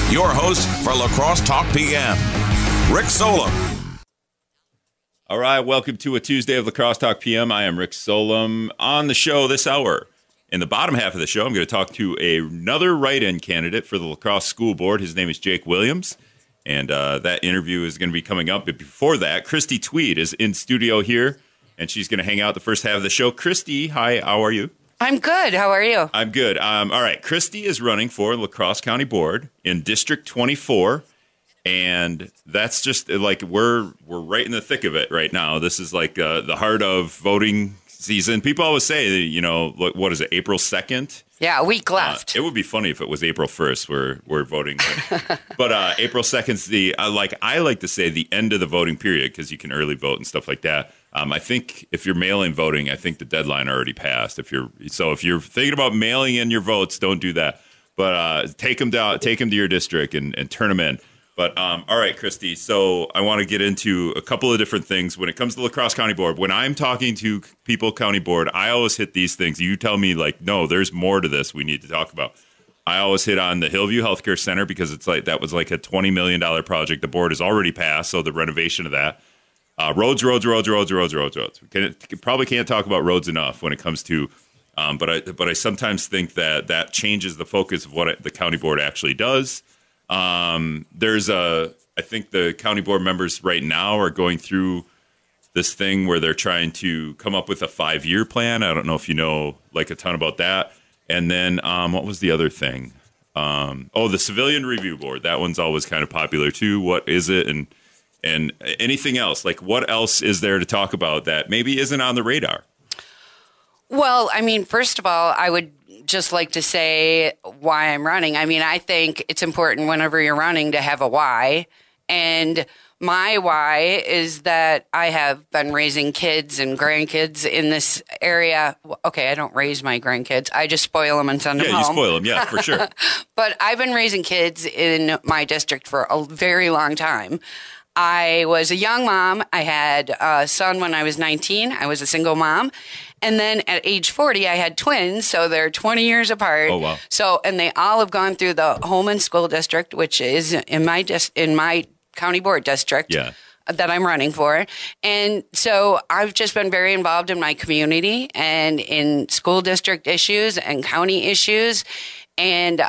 Your host for Lacrosse Talk PM, Rick Solem. All right, welcome to a Tuesday of Lacrosse Talk PM. I am Rick Solem. On the show this hour, in the bottom half of the show, I'm going to talk to another write-in candidate for the Lacrosse School Board. His name is Jake Williams, and that interview is going to be coming up. But before that, Christy Tweed is in studio here, and she's going to hang out the first half of the show. Christy, hi, how are you? I'm good. How are you? I'm good. All right, Christy is running for Lacrosse County Board in District 24. And that's just like we're right in the thick of it right now. This is like the heart of voting season. People always say, you know, what is it, April 2nd? Yeah, a week left. It would be funny if it was April 1st. We're voting, but April 2nd's the I like to say the end of the voting period because you can early vote and stuff like that. I think if you're mail-in voting, I think the deadline already passed. If you're thinking about mailing in your votes, don't do that. But take them to your district and turn them in. But all right, Christy, so I want to get into a couple of different things. When it comes to Lacrosse County Board, when I'm talking to people county board, I always hit these things. You tell me, like, no, there's more to this we need to talk about. I always hit on the Hillview Healthcare Center because it's like that was like a $20 million project. The board has already passed, so the renovation of that. Roads. We probably can't talk about roads enough when it comes to but I sometimes think that changes the focus of what the county board actually does. I think the county board members right now are going through this thing where they're trying to come up with a 5-year plan. I don't know if you know like a ton about that. And then what was the other thing? The Civilian Review Board. That one's always kind of popular too. What is it? And anything else? Like what else is there to talk about that maybe isn't on the radar? Well, I mean, first of all, I would just like to say why I'm running. I mean, I think it's important whenever you're running to have a why. And my why is that I have been raising kids and grandkids in this area. Okay, I don't raise my grandkids. I just spoil them and send them home. Yeah, you spoil them. Yeah, for sure. But I've been raising kids in my district for a very long time. I was a young mom. I had a son when I was 19. I was a single mom. And then at age 40, I had twins, so they're 20 years apart. Oh, wow. So, and they all have gone through the Holman School District, which is in my county board district that I'm running for. And so I've just been very involved in my community and in school district issues and county issues. And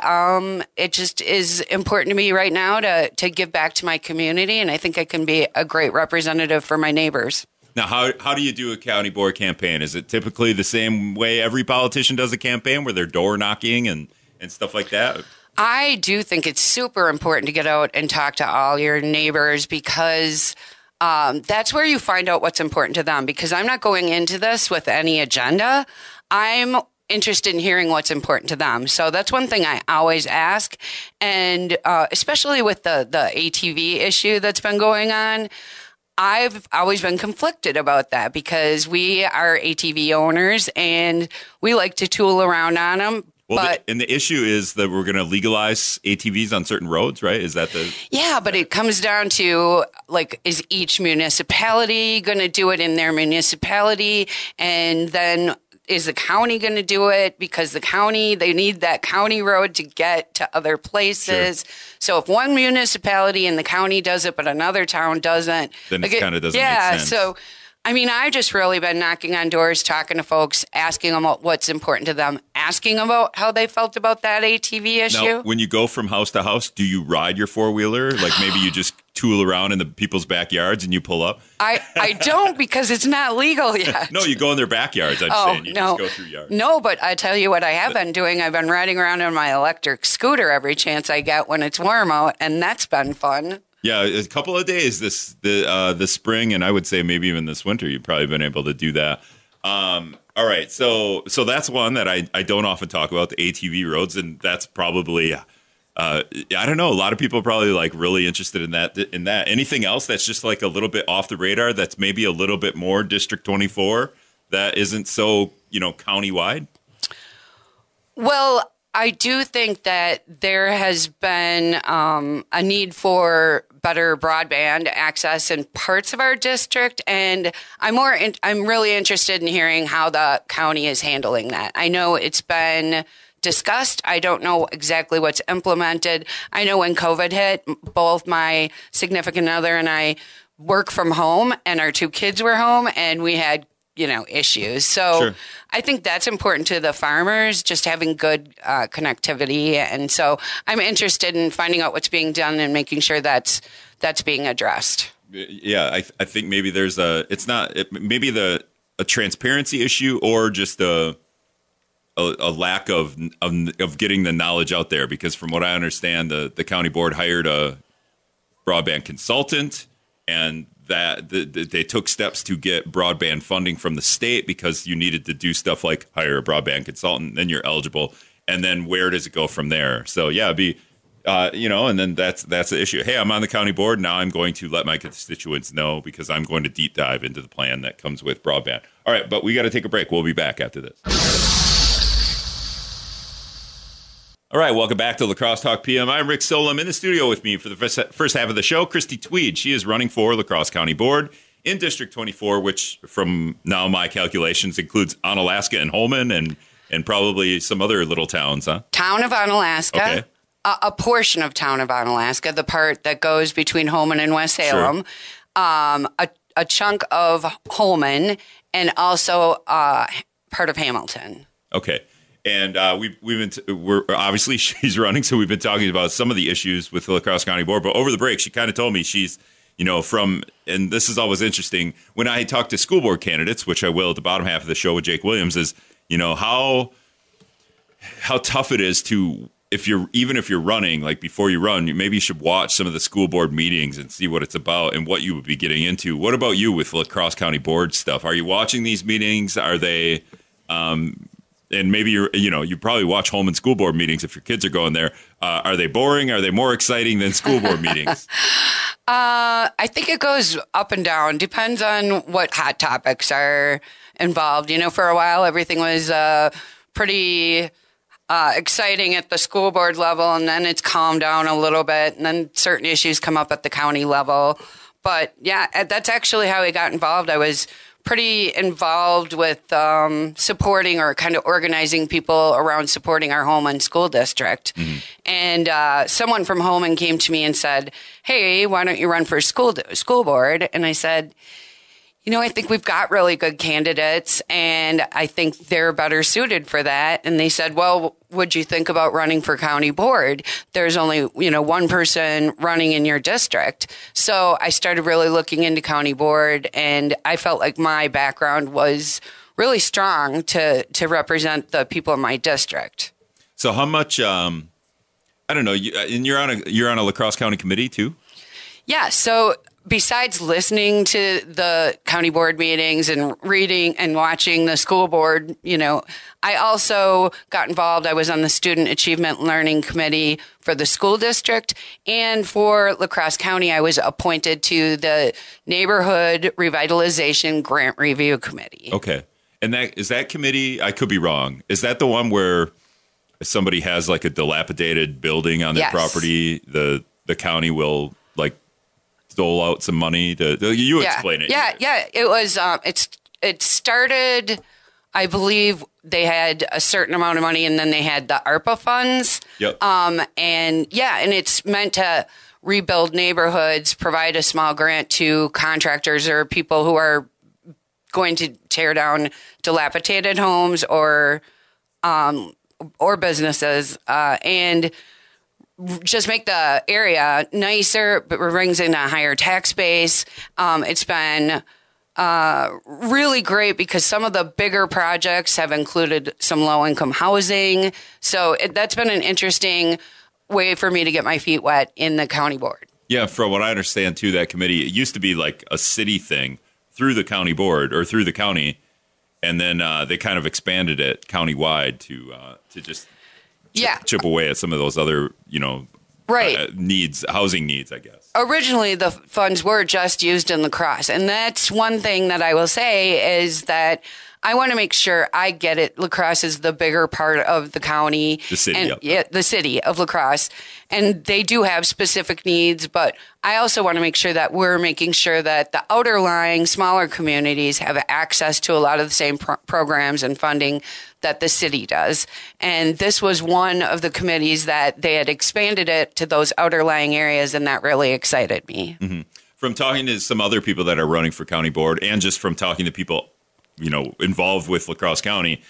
it just is important to me right now to give back to my community. And I think I can be a great representative for my neighbors. Now, how do you do a county board campaign? Is it typically the same way every politician does a campaign where they're door knocking and stuff like that? I do think it's super important to get out and talk to all your neighbors because that's where you find out what's important to them. Because I'm not going into this with any agenda. I'm interested in hearing what's important to them. So that's one thing I always ask. And especially with the ATV issue that's been going on, I've always been conflicted about that because we are ATV owners and we like to tool around on them. Well, and the issue is that we're going to legalize ATVs on certain roads, right? Is that the... Yeah, but it comes down to, like, is each municipality going to do it in their municipality? And then is the county going to do it? Because the county, they need that county road to get to other places. Sure. So if one municipality in the county does it, but another town doesn't. Then it kind of doesn't make sense. So, I mean, I've just really been knocking on doors, talking to folks, asking them what's important to them, asking about how they felt about that ATV issue. Now, when you go from house to house, do you ride your four-wheeler? Like maybe you just tool around in the people's backyards and you pull up? I don't because it's not legal yet. No, you go in their backyards, I'm saying. You just go through yards. No, but I tell you what I have been doing. I've been riding around on my electric scooter every chance I get when it's warm out, and that's been fun. Yeah, a couple of days this spring, and I would say maybe even this winter, you've probably been able to do that. All right, so that's one that I don't often talk about, the ATV roads, and that's probably I don't know. A lot of people are probably like really interested in that. Anything else that's just like a little bit off the radar? That's maybe a little bit more District 24 that isn't so countywide. Well, I do think that there has been a need for better broadband access in parts of our district, and I'm really interested in hearing how the county is handling that. I know it's been discussed. I don't know exactly what's implemented. I know when COVID hit, both my significant other and I work from home, and our 2 kids were home, and we had issues. So Sure. I think that's important to the farmers, just having good connectivity. And so I'm interested in finding out what's being done and making sure that's being addressed. Yeah, I think maybe there's maybe a transparency issue, or just a lack of getting the knowledge out there. Because from what I understand, the county board hired a broadband consultant, and that they took steps to get broadband funding from the state, because you needed to do stuff like hire a broadband consultant, then you're eligible, and then where does it go from there? So yeah, it'd be and then that's the issue. Hey, I'm on the county board now. I'm going to let my constituents know, because I'm going to deep dive into the plan that comes with broadband. All right, but we got to take a break. We'll be back after this. All right, welcome back to La Crosse Talk PM. I'm Rick Solem. In the studio with me for the first half of the show, Christy Tweed. She is running for La Crosse County Board in District 24, which, from now my calculations, includes Onalaska and Holmen and probably some other little towns, huh? Town of Onalaska. Okay. A portion of Town of Onalaska, the part that goes between Holmen and West Salem. Sure. A chunk of Holmen, and also part of Hamilton. Okay. And we're obviously, she's running, so we've been talking about some of the issues with the La Crosse County Board. But over the break, she kind of told me she's, and this is always interesting, when I talk to school board candidates, which I will at the bottom half of the show with Jake Williams, is, how tough it is to, if you're running, like before you run, maybe you should watch some of the school board meetings and see what it's about and what you would be getting into. What about you with La Crosse County Board stuff? Are you watching these meetings? Are they, and maybe you probably watch Holmen school board meetings if your kids are going there. Are they boring? Are they more exciting than school board meetings? I think it goes up and down. Depends on what hot topics are involved. For a while, everything was pretty exciting at the school board level, and then it's calmed down a little bit, and then certain issues come up at the county level. But yeah, that's actually how I got involved. I was pretty involved with supporting or kind of organizing people around supporting our Holmen school district. Mm-hmm. And someone from Holmen came to me and said, "Hey, why don't you run for school board?" And I said, I think we've got really good candidates, and I think they're better suited for that. And they said, "Well, would you think about running for county board? There's only, one person running in your district." So I started really looking into county board, and I felt like my background was really strong to represent the people in my district. So how much, I don't know, and you're on a La Crosse County committee too? Yeah. So besides listening to the county board meetings and reading and watching the school board, I also got involved. I was on the Student Achievement Learning Committee for the school district, and for La Crosse County, I was appointed to the Neighborhood Revitalization Grant Review Committee. Okay. And that committee, I could be wrong, is that the one where somebody has like a dilapidated building on their property, the county will dole out some money to explain it. Yeah. It was, it started, I believe they had a certain amount of money, and then they had the ARPA funds. Yep. And it's meant to rebuild neighborhoods, provide a small grant to contractors or people who are going to tear down dilapidated homes or businesses, and just make the area nicer, but brings in a higher tax base. It's been really great because some of the bigger projects have included some low-income housing. So that's been an interesting way for me to get my feet wet in the county board. Yeah, from what I understand, too, that committee, it used to be like a city thing through the county board or through the county, and then they kind of expanded it countywide to just chip away at some of those other, housing needs, I guess. Originally, the funds were just used in La Crosse. And that's one thing that I will say is that I want to make sure I get it. La Crosse is the bigger part of the county. The city, and, yep. Yeah, the city of La Crosse. And they do have specific needs, but I also want to make sure that we're making sure that the outerlying smaller communities have access to a lot of the same programs and funding that the city does. And this was one of the committees that they had expanded it to those outerlying areas, and that really excited me. Mm-hmm. From talking to some other people that are running for county board, and just from talking to people, involved with La Crosse County,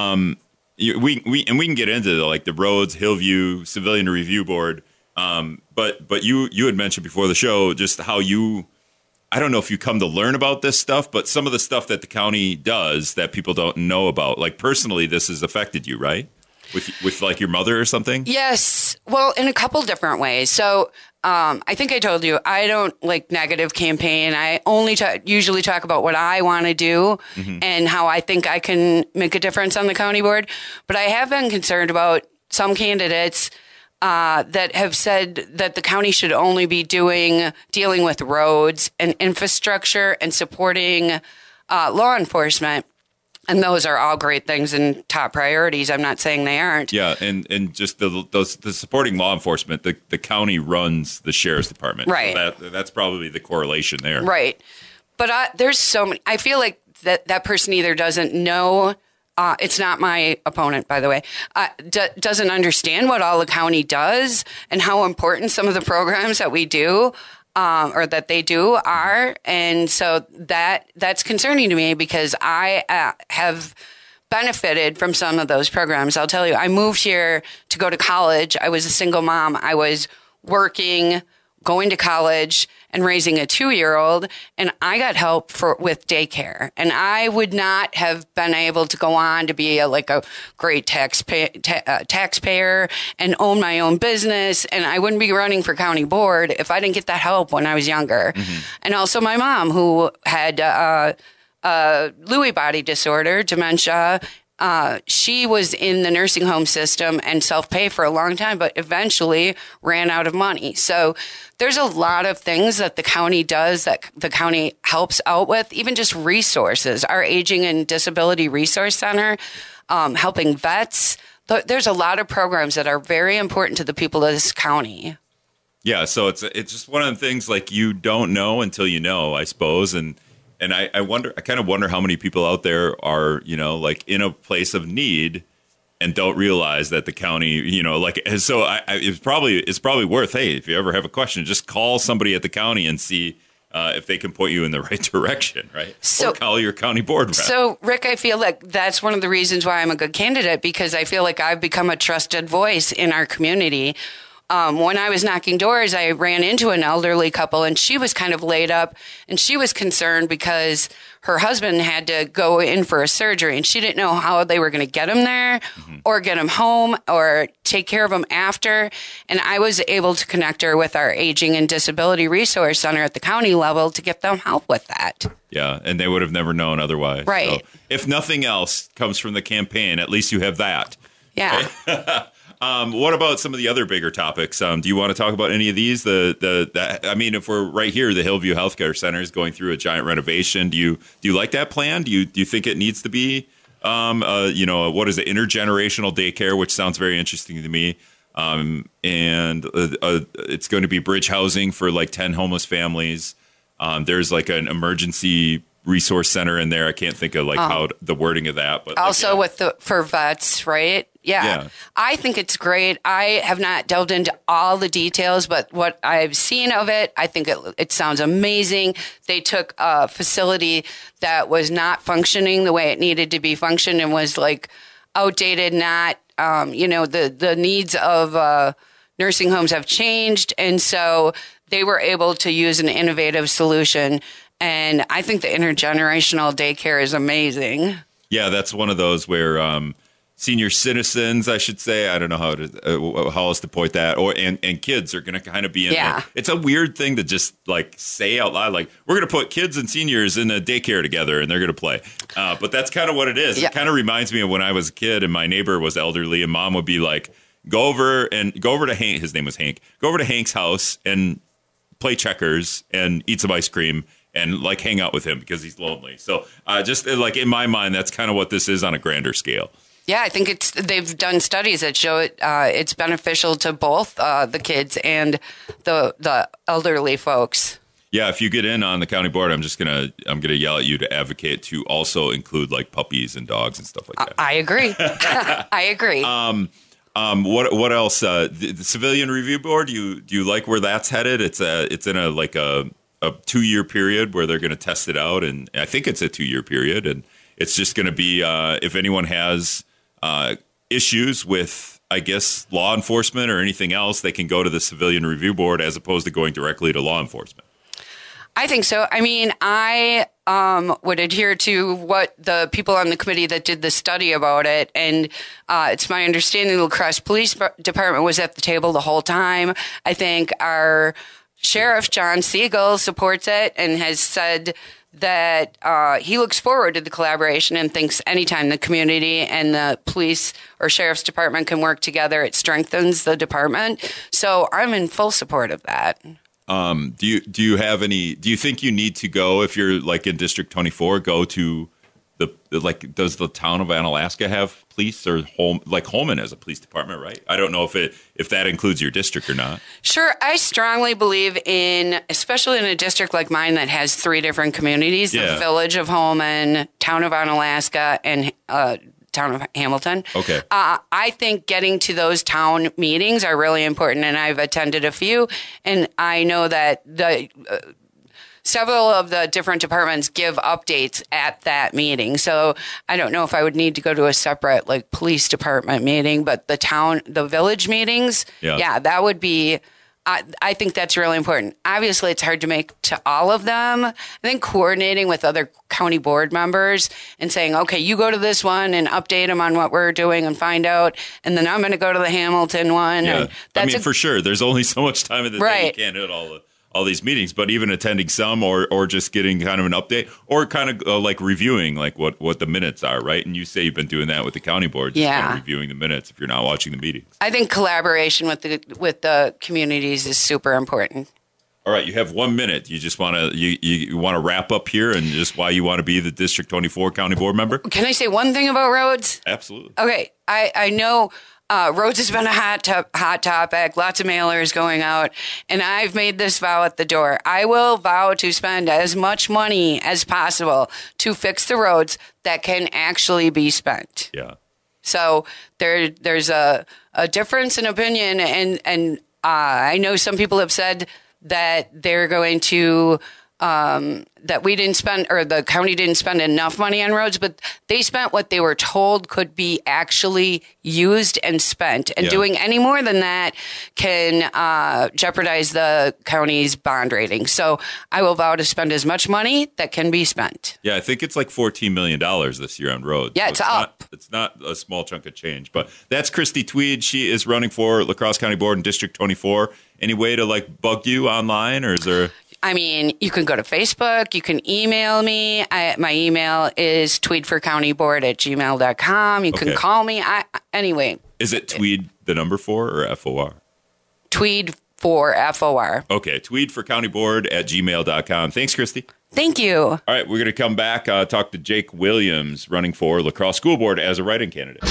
we can get into the roads, Hillview, Civilian Review Board. But you had mentioned before the show just how I don't know if you come to learn about this stuff, but some of the stuff that the county does that people don't know about, like personally, this has affected you, right? With like your mother or something? Yes. Well, in a couple different ways. So I think I told you, I don't like negative campaign. I only usually talk about what I want to do and how I think I can make a difference on the county board. But I have been concerned about some candidates that have said that the county should only be dealing with roads and infrastructure and supporting law enforcement. And those are all great things and top priorities. I'm not saying they aren't. Yeah, and just the supporting law enforcement, the county runs the sheriff's department. Right. So that's probably the correlation there. Right. But there's so many. I feel like that person either doesn't know. It's not my opponent, by the way. Doesn't understand what all the county does and how important some of the programs that we do or that they do are. And so that's concerning to me because I have benefited from some of those programs. I'll tell you, I moved here to go to college. I was a single mom. I was working, going to college, and raising a 2-year-old, and I got help with daycare. And I would not have been able to go on to be a great taxpayer and own my own business, and I wouldn't be running for county board if I didn't get that help when I was younger. Mm-hmm. And also my mom, who had Lewy body disorder, dementia. She was in the nursing home system and self-pay for a long time, but eventually ran out of money. So there's a lot of things that the county does that the county helps out with, even just resources. Our Aging and Disability Resource Center, helping vets. There's a lot of programs that are very important to the people of this county. Yeah, so it's just one of the things like you don't know until you know, I suppose, and I kind of wonder how many people out there are, like in a place of need and don't realize that the county, so it's probably worth, hey, if you ever have a question, just call somebody at the county and see if they can point you in the right direction, right? Or call your county board rep. So, Rick, I feel like that's one of the reasons why I'm a good candidate, because I feel like I've become a trusted voice in our community. When I was knocking doors, I ran into an elderly couple, and she was kind of laid up, and she was concerned because her husband had to go in for a surgery, and she didn't know how they were going to get him there or get him home or take care of him after. And I was able to connect her with our Aging and Disability Resource Center at the county level to get them help with that. Yeah, and they would have never known otherwise. Right. So if nothing else comes from the campaign, at least you have that. Yeah. Okay? What about some of the other bigger topics? Do you want to talk about any of these? I mean, if we're right here, the Hillview Healthcare Center is going through a giant renovation. Do you like that plan? Do you think it needs to be, what is it, intergenerational daycare, which sounds very interesting to me. And it's going to be bridge housing for like 10 homeless families. There's like an emergency resource center in there. I can't think of how the wording of that, but also for vets, right? Yeah. I think it's great. I have not delved into all the details, but what I've seen of it, I think it sounds amazing. They took a facility that was not functioning the way it needed to be functioned and was like outdated, not, the needs of nursing homes have changed. And so they were able to use an innovative solution. And I think the intergenerational daycare is amazing. Yeah, that's one of those where senior citizens, I should say, I don't know how else to point that, and kids are going to kind of be in there. It's a weird thing to just like say out loud, like we're going to put kids and seniors in a daycare together and they're going to play. But that's kind of what it is. Yeah. It kind of reminds me of when I was a kid and my neighbor was elderly and mom would be like, go over to Hank. His name was Hank. Go over to Hank's house and play checkers and eat some ice cream and like hang out with him because he's lonely. So just like in my mind, that's kind of what this is on a grander scale. Yeah, I think they've done studies that show it's beneficial to both the kids and the elderly folks. Yeah, if you get in on the county board, I'm gonna yell at you to advocate to also include like puppies and dogs and stuff like that. I agree. I agree. What else? The Civilian Review Board. Do you like where that's headed? It's in a 2-year period where they're going to test it out, and I think it's a 2-year period, and it's just going to be if anyone has issues with, I guess, law enforcement or anything else, they can go to the Civilian Review Board as opposed to going directly to law enforcement. I think so. I mean, I would adhere to what the people on the committee that did the study about it. And it's my understanding the La Crosse Police Department was at the table the whole time. I think our Sheriff, John Siegel, supports it and has said that he looks forward to the collaboration and thinks anytime the community and the police or sheriff's department can work together, it strengthens the department. So I'm in full support of that. Do you have any? Do you think you need to go if you're like in District 24? Go to does the town of Analaska have police or Holmen has a police department, right? I don't know if that includes your district or not. Sure, I strongly believe in, especially in a district like mine that has 3 different communities: the village of Holmen, town of Analaska, and town of Hamilton. Okay. I think getting to those town meetings are really important, and I've attended a few, and I know that several of the different departments give updates at that meeting. So I don't know if I would need to go to a separate police department meeting, but the village meetings, that would be. I think that's really important. Obviously, it's hard to make to all of them. I think coordinating with other county board members and saying, okay, you go to this one and update them on what we're doing and find out. And then I'm going to go to the Hamilton one. Yeah. And for sure, there's only so much time in the day. You can't hit all these meetings, but even attending some or just getting kind of an update or kind of reviewing what the minutes are, right? And you say you've been doing that with the county board, just kind of reviewing the minutes if you're not watching the meetings. I think collaboration with the communities is super important. All right, you have 1 minute. You just want to you want to wrap up here and just why you want to be the District 24 county board member? Can I say one thing about roads? Absolutely. Okay, I know. Roads has been a hot topic, lots of mailers going out, and I've made this vow at the door. I will vow to spend as much money as possible to fix the roads that can actually be spent. Yeah. So there's a difference in opinion, and I know some people have said that they're going to that we didn't spend, or the county didn't spend enough money on roads, but they spent what they were told could be actually used and spent. And doing any more than that can jeopardize the county's bond rating. So I will vow to spend as much money that can be spent. Yeah, I think it's like $14 million this year on roads. Yeah, so it's up. It's not a small chunk of change. But that's Christy Tweed. She is running for La Crosse County Board in District 24. Any way to bug you online, or is there... I mean, you can go to Facebook. You can email me. My email is tweedforcountyboard@gmail.com. You can call me. Anyway. Is it Tweed the number 4 or FOR? Tweed for FOR. Okay. tweedforcountyboard@gmail.com. Thanks, Christy. Thank you. All right. We're going to come back, talk to Jake Williams, running for La Crosse School Board as a write-in candidate.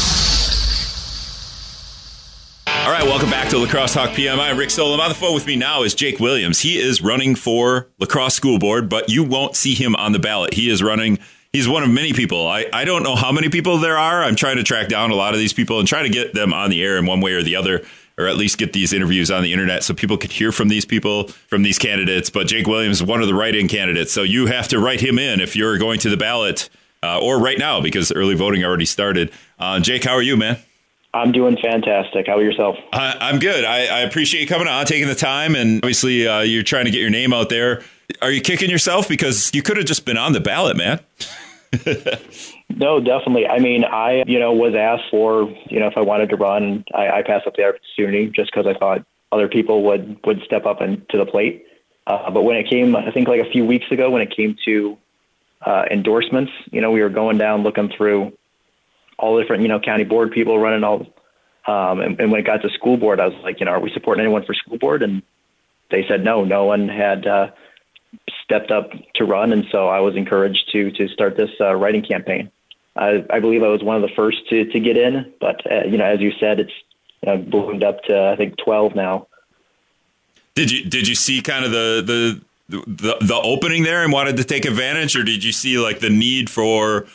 All right, welcome back to La Crosse Talk PM. I'm Rick Solem. On the phone with me now is Jake Williams. He is running for La Crosse School Board, but you won't see him on the ballot. He's one of many people. I don't know how many people there are. I'm trying to track down a lot of these people and try to get them on the air in one way or the other, or at least get these interviews on the internet so people could hear from these people, from these candidates. But Jake Williams is one of the write-in candidates, so you have to write him in if you're going to the ballot, or right now, because early voting already started. Jake, how are you, man? I'm doing fantastic. How about yourself? I'm good. I appreciate you coming on, taking the time, and obviously you're trying to get your name out there. Are you kicking yourself? Because you could have just been on the ballot, man. No, definitely. I mean, I was asked for, if I wanted to run. I passed up the opportunity just because I thought other people would step up to the plate. But when it came, I think a few weeks ago, when it came to endorsements, we were going down looking through all the different, county board people running all, and when it got to school board, I was like, are we supporting anyone for school board? And they said, no one had stepped up to run. And so I was encouraged to start this writing campaign. I believe I was one of the first to get in, but as you said, it's ballooned up to, I think, 12 now. Did you see kind of the opening there and wanted to take advantage, or did you see like the need for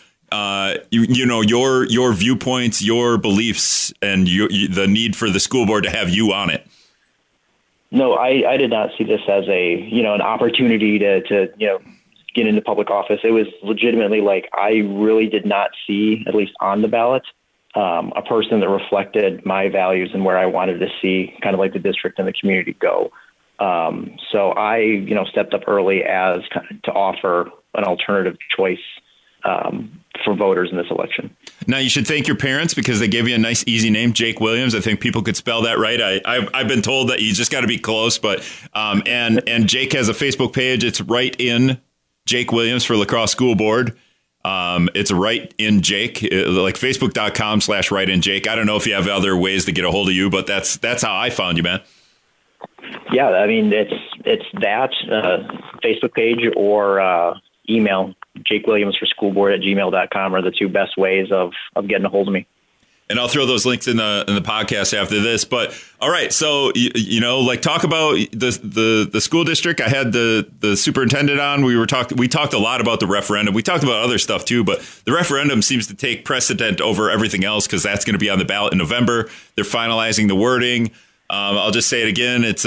your viewpoints, your beliefs, and the need for the school board to have you on it? No, I did not see this as an opportunity to get into public office. It was legitimately like I really did not see, at least on the ballot, a person that reflected my values and where I wanted to see kind of like the district and the community go. So I, stepped up early as to offer an alternative choice for voters in this election. Now, you should thank your parents because they gave you a nice, easy name, Jake Williams. I think people could spell that right. I've been told that you just got to be close, but and Jake has a Facebook page. It's Right In Jake Williams for La Crosse School Board. It's Right In Jake, like Facebook.com/Right In Jake. I don't know if you have other ways to get a hold of you, but that's how I found you, man. Yeah, I mean, it's that Facebook page or email, jakewilliamsforschoolboard@gmail.com are the two best ways of getting a hold of me. And I'll throw those links in the podcast after this. But all right, so talk about the school district. I had the superintendent on. We talked a lot about the referendum. We talked about other stuff too, but the referendum seems to take precedent over everything else because that's going to be on the ballot in November. They're finalizing the wording. I'll just say it again. It's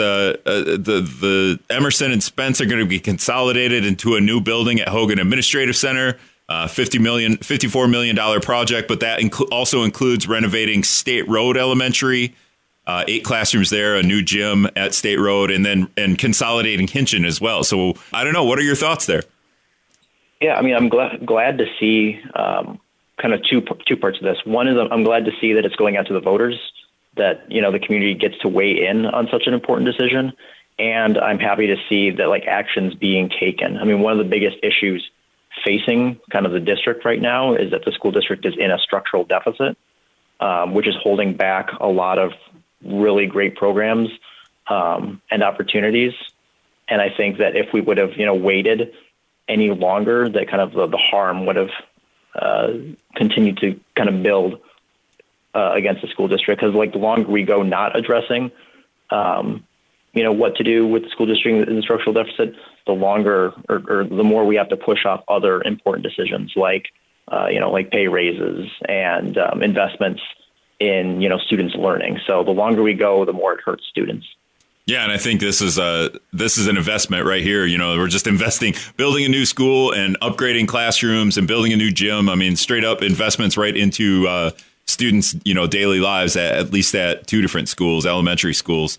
the Emerson and Spence are going to be consolidated into a new building at Hogan Administrative Center. $54 million project, but that also includes renovating State Road Elementary, 8 classrooms there, a new gym at State Road, and consolidating Hinchin as well. So I don't know. What are your thoughts there? Yeah, I mean, I'm glad to see kind of two parts of this. One is I'm glad to see that it's going out to the voters, that the community gets to weigh in on such an important decision, and I'm happy to see that actions being taken. I mean, one of the biggest issues facing kind of the district right now is that the school district is in a structural deficit, which is holding back a lot of really great programs and opportunities. And I think that if we would have, waited any longer, that kind of the harm would have continued to kind of build against the school district. Because the longer we go not addressing, what to do with the school district in the structural deficit, the longer or the more we have to push off other important decisions like pay raises and investments in, students learning. So the longer we go, the more it hurts students. Yeah, and I think this is an investment right here. We're just investing, building a new school and upgrading classrooms and building a new gym. I mean, straight up investments right into students, daily lives at least at 2 different schools, elementary schools.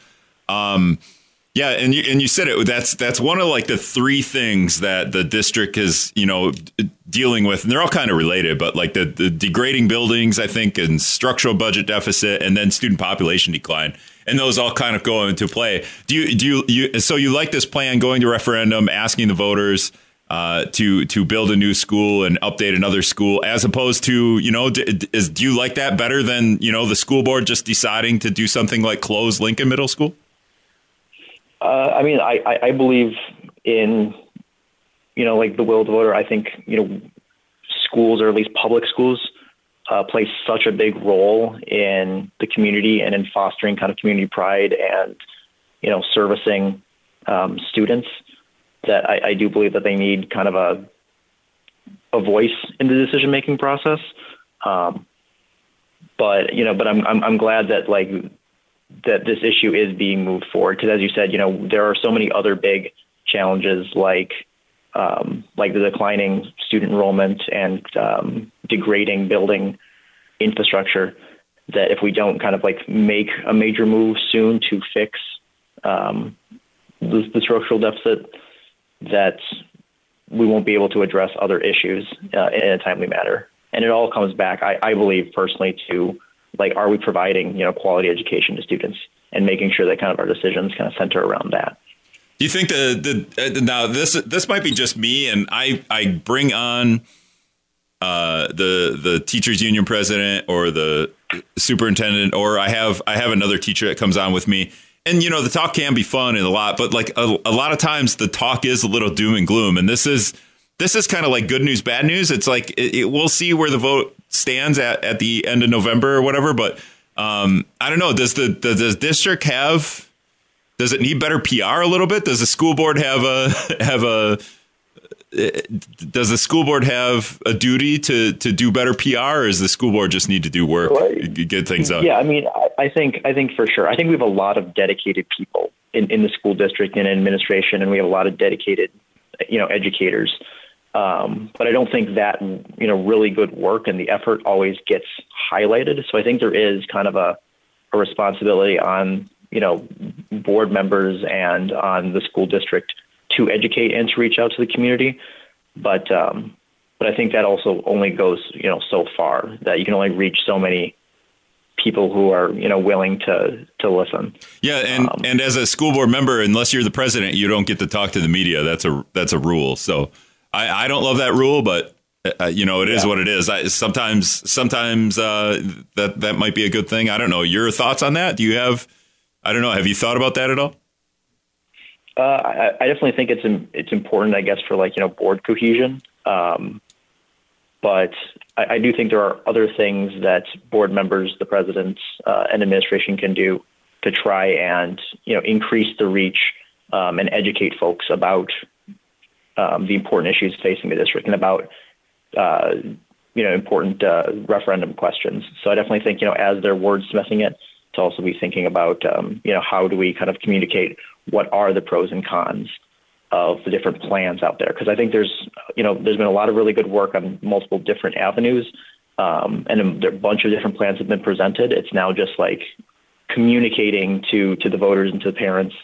Yeah, and you said it. That's one of the 3 things that the district is dealing with, and they're all kind of related. But the degrading buildings, I think, and structural budget deficit, and then student population decline, and those all kind of go into play. So you like this plan, going to referendum, asking the voters to build a new school and update another school, as opposed to do you like that better than the school board just deciding to do something like close Lincoln Middle School? I mean, I believe in, the will of the voter. I think, schools, or at least public schools, play such a big role in the community and in fostering kind of community pride and, servicing students, that I do believe that they need kind of a voice in the decision-making process. But I'm glad that that this issue is being moved forward. Because as you said, there are so many other big challenges like the declining student enrollment and degrading building infrastructure, that if we don't kind of make a major move soon to fix the structural deficit, that we won't be able to address other issues in a timely manner. And it all comes back, I believe personally, to are we providing, quality education to students, and making sure that kind of our decisions kind of center around that. Do you think now this might be just me, and I bring on the teachers union president or the superintendent, or I have another teacher that comes on with me, and the talk can be fun and a lot, but like a lot of times the talk is a little doom and gloom. And this is kind of like good news, bad news. It's like we'll see where the vote stands at the end of November or whatever. But I don't know. Does the district does it need better PR a little bit? Does the school board does the school board have a duty to do better PR, or does the school board just need to do work, get things up? Yeah, I mean, I think for sure. I think we have a lot of dedicated people in the school district and administration, and we have a lot of dedicated, educators. But I don't think that, really good work and the effort always gets highlighted. So I think there is kind of a responsibility on, board members and on the school district to educate and to reach out to the community. But I think that also only goes, so far, that you can only reach so many people who are, willing to listen. Yeah. And as a school board member, unless you're the president, you don't get to talk to the media. That's a rule. So I don't love that rule, but it is what it is. Sometimes that might be a good thing. I don't know. Your thoughts on that? Have you thought about that at all? I definitely think it's important, I guess, for board cohesion. But I do think there are other things that board members, the president, and administration can do to try and increase the reach and educate folks about the important issues facing the district and about important referendum questions. So I definitely think as they're wordsmithing it, to also be thinking about how do we kind of communicate what are the pros and cons of the different plans out there, because I think there's been a lot of really good work on multiple different avenues, and a bunch of different plans have been presented. It's now just like communicating to the voters and to the parents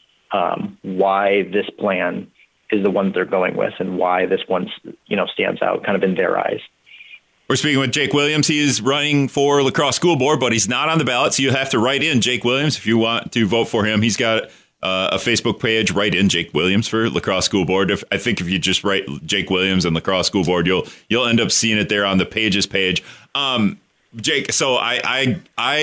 why this plan is the one they're going with and why this one stands out kind of in their eyes. We're speaking with Jake Williams. He is running for La Crosse School Board, but he's not on the ballot, so you have to write in Jake Williams if you want to vote for him. He's got a Facebook page. Write in Jake Williams for La Crosse School Board. I think if you just write Jake Williams and La Crosse School Board, you'll end up seeing it there on the pages page. Jake, so I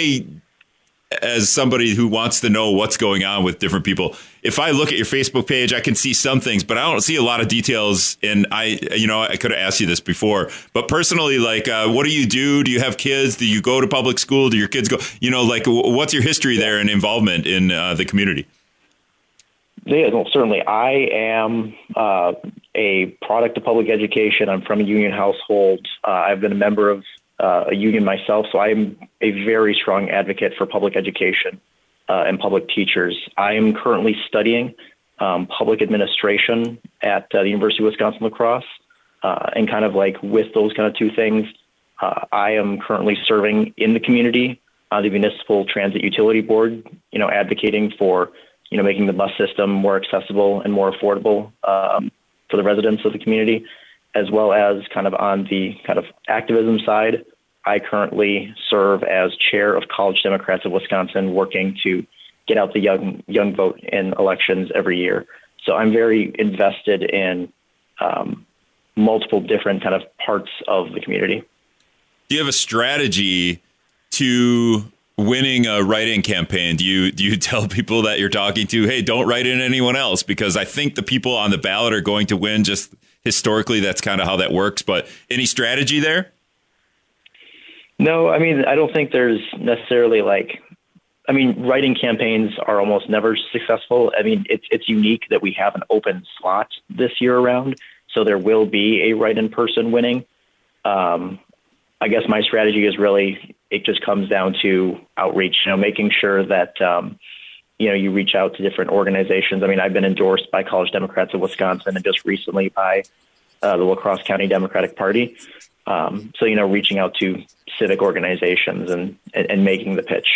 as somebody who wants to know what's going on with different people, if I look at your Facebook page, I can see some things, but I don't see a lot of details. And I could have asked you this before, but personally, what do you do? Do you have kids? Do you go to public school? Do your kids go, what's your history there and involvement in the community? Yeah, well, certainly. I am a product of public education. I'm from a union household. I've been a member of a union myself, so I'm a very strong advocate for public education and public teachers. I am currently studying public administration at the University of Wisconsin-La Crosse, and kind of with those kind of two things, I am currently serving in the community on the Municipal Transit Utility Board, advocating for making the bus system more accessible and more affordable for the residents of the community, as well as kind of on the kind of activism side. I currently serve as chair of College Democrats of Wisconsin, working to get out the young vote in elections every year. So I'm very invested in multiple different kind of parts of the community. Do you have a strategy to winning a write-in campaign? Do you tell people that you're talking to, hey, don't write in anyone else? Because I think the people on the ballot are going to win. Just historically, that's kind of how that works. But any strategy there? No, I mean, I don't think there's necessarily write-in campaigns are almost never successful. I mean, it's unique that we have an open slot this year around, so there will be a write-in person winning. I guess my strategy is really, it just comes down to outreach, making sure that, you reach out to different organizations. I mean, I've been endorsed by College Democrats of Wisconsin and just recently by the La Crosse County Democratic Party. So, reaching out to civic organizations and making the pitch.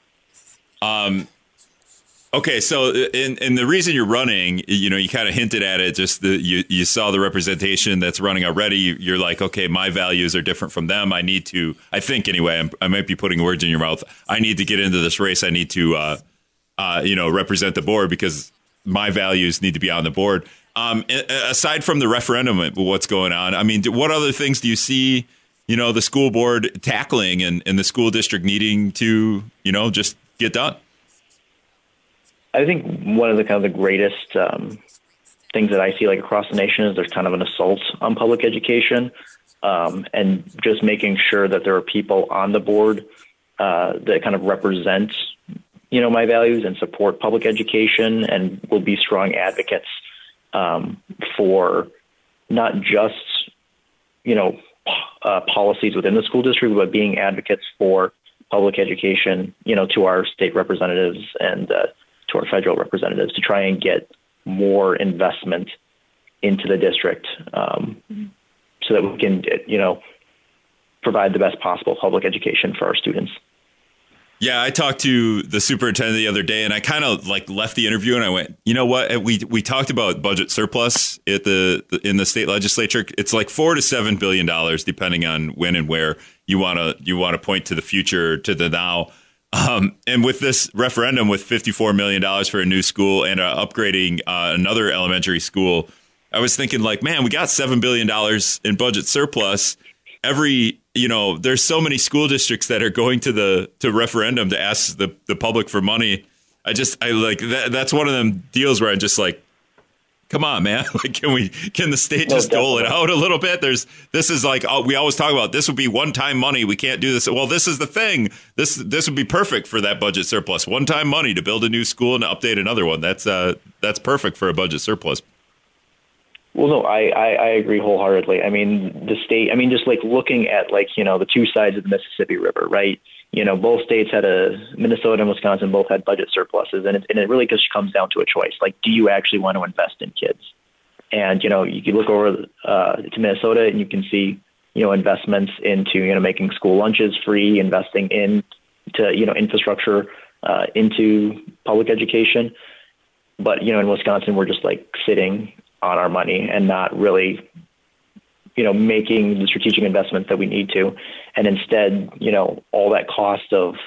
Okay, so and the reason you're running, you kind of hinted at it, just you saw the representation that's running already. You're like, okay, my values are different from them. I think anyway, I might be putting words in your mouth. I need to get into this race. I need to, represent the board because my values need to be on the board. Aside from the referendum, what's going on? I mean, what other things do you see, the school board tackling and the school district needing to, just get done? I think one of the kind of the greatest things that I see like across the nation is there's kind of an assault on public education, and just making sure that there are people on the board that kind of represent, my values and support public education and will be strong advocates for not just, policies within the school district, but being advocates for public education, to our state representatives and to our federal representatives to try and get more investment into the district so that we can, provide the best possible public education for our students. Yeah, I talked to the superintendent the other day, and I kind of left the interview, and I went, you know what? We talked about budget surplus in the state legislature. It's like $4 to $7 billion, depending on when and where you want to point to the future, to the now. And with this referendum, with $54 million for a new school and upgrading another elementary school, I was thinking man, we got $7 billion in budget surplus. There's so many school districts that are going to referendum to ask the public for money. I like that. That's one of them deals where I'm just like, come on, man. Can the state just dole it out a little bit? This is we always talk about, this would be one-time money. We can't do this. Well, this is the thing. This would be perfect for that budget surplus. One-time money to build a new school and update another one. That's perfect for a budget surplus. Well, no, I agree wholeheartedly. I mean, the state, just looking at the two sides of the Mississippi River, right? Both states Minnesota and Wisconsin both had budget surpluses, and it really just comes down to a choice. Do you actually want to invest in kids? And, you can look over to Minnesota and you can see, investments into, making school lunches free, investing into, infrastructure, into public education. But, in Wisconsin, we're just sitting on our money and not really, making the strategic investments that we need to. And instead, all that cost of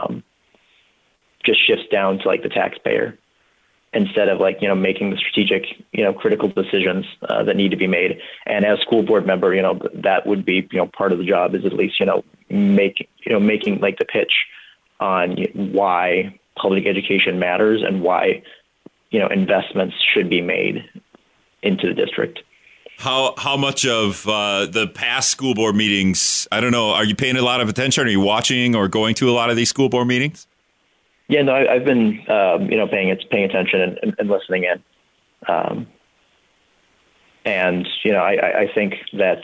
just shifts down to the taxpayer instead of making the strategic, critical decisions that need to be made. And as school board member, that would be, part of the job is at least, making the pitch on why public education matters and why, investments should be made into the district. How much of the past school board meetings, I don't know, are you paying a lot of attention? Are you watching or going to a lot of these school board meetings? Yeah, no, I've been, paying attention and listening in. I think that,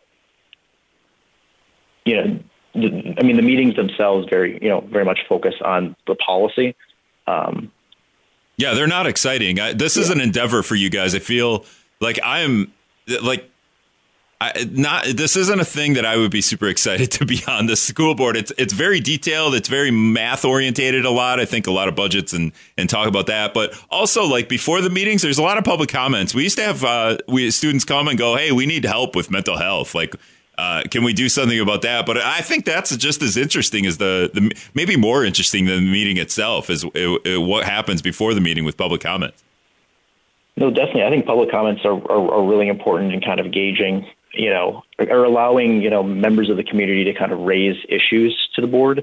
the meetings themselves very much focus on the policy. Yeah, they're not exciting. This is an endeavor for you guys. I feel like this isn't a thing that I would be super excited to be on the school board. It's very detailed. It's very math orientated a lot. I think a lot of budgets and talk about that. But also before the meetings, there's a lot of public comments. We used to have students come and go, hey, we need help with mental health. Can we do something about that? But I think that's just as interesting as the maybe more interesting than the meeting itself is what happens before the meeting with public comments. No, definitely. I think public comments are really important in kind of gauging, or allowing, members of the community to kind of raise issues to the board.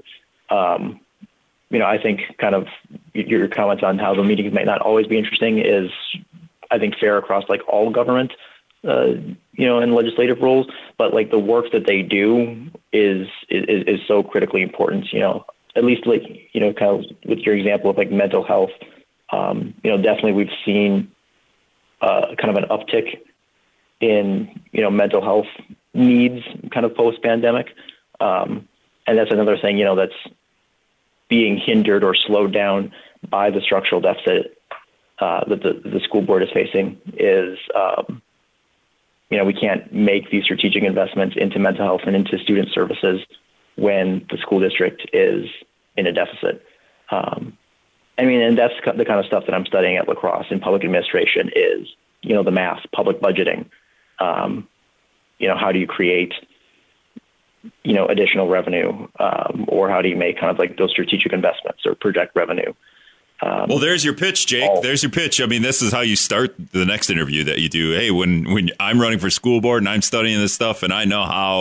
I think kind of your comments on how the meetings might not always be interesting is, I think, fair across all government, in legislative roles, but the work that they do is so critically important, at least kind of with your example of mental health, definitely we've seen kind of an uptick in, mental health needs kind of post-pandemic. And that's another thing, that's being hindered or slowed down by the structural deficit that the school board is facing is, we can't make these strategic investments into mental health and into student services when the school district is in a deficit. And that's the kind of stuff that I'm studying at La Crosse in public administration is, the math, public budgeting. How do you create, additional revenue, or how do you make kind of those strategic investments or project revenue? Well, there's your pitch, Jake. There's your pitch. I mean, this is how you start the next interview that you do. Hey, when I'm running for school board and I'm studying this stuff and I know how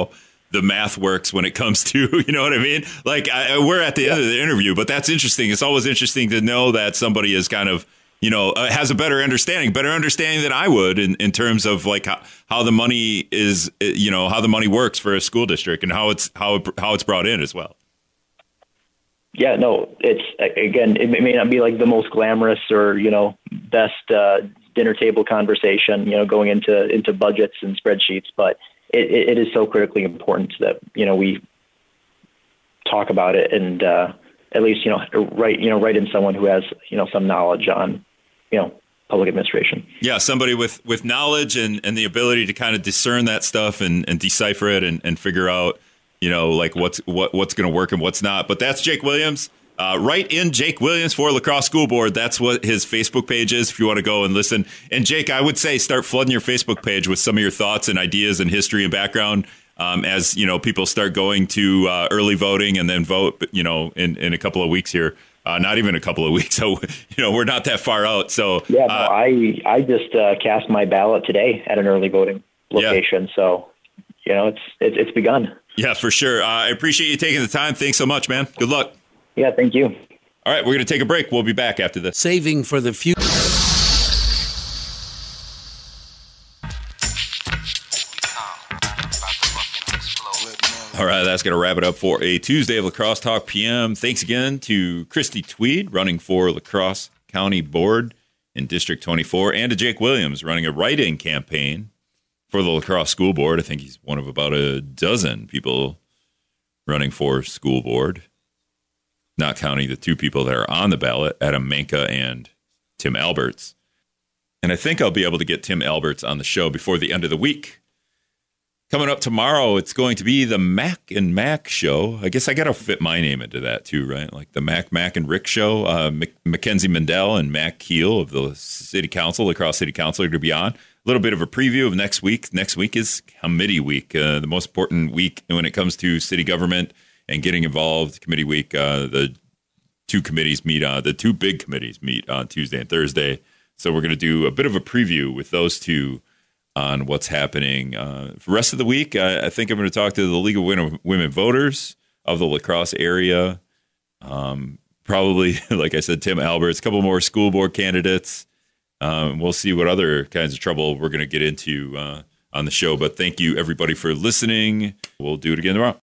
the math works when it comes to, you know what I mean? Like we're at the end of the interview, but that's interesting. It's always interesting to know that somebody is kind of, has a better understanding than I would in terms of like how the money is, how the money works for a school district and how it's brought in as well. Yeah, no, it's, again, it may not be like the most glamorous or, best dinner table conversation, going into budgets and spreadsheets, but it is so critically important that, we talk about it and at least, write in someone who has, some knowledge on, public administration. Yeah, somebody with knowledge and the ability to kind of discern that stuff and decipher it and figure out, like what's going to work and what's not. But that's Jake Williams. Write in Jake Williams for La Crosse School Board. That's what his Facebook page is if you want to go and listen. And Jake, I would say start flooding your Facebook page with some of your thoughts and ideas and history and background as, people start going to early voting and then vote, in a couple of weeks here. Not even a couple of weeks. So, we're not that far out. So yeah, no, I just cast my ballot today at an early voting location. Yeah. So, it's begun. Yeah, for sure. I appreciate you taking the time. Thanks so much, man. Good luck. Yeah, thank you. All right, we're going to take a break. We'll be back after this. Saving for the future. All right, that's going to wrap it up for a Tuesday of La Crosse Talk PM. Thanks again to Christy Tweed, running for La Crosse County Board in District 24, and to Jake Williams, running a write-in campaign for the La Crosse School Board. I think he's one of about a dozen people running for school board, not counting the two people that are on the ballot, Adam Manka and Tim Alberts. And I think I'll be able to get Tim Alberts on the show before the end of the week. Coming up tomorrow, it's going to be the Mac and Mac show. I guess I got to fit my name into that too, right? Like the Mac and Rick show. Mackenzie Mendel and Mac Keel of the City Council, La Crosse City Council, are going to be on. A little bit of a preview of next week. Next week is committee week, the most important week when it comes to city government and getting involved. Committee week, the two big committees meet on Tuesday and Thursday. So we're going to do a bit of a preview with those two on what's happening. For the rest of the week, I think I'm going to talk to the League of Women Voters of the La Crosse area. Probably, like I said, Tim Alberts, a couple more school board candidates. We'll see what other kinds of trouble we're going to get into on the show. But thank you, everybody, for listening. We'll do it again tomorrow.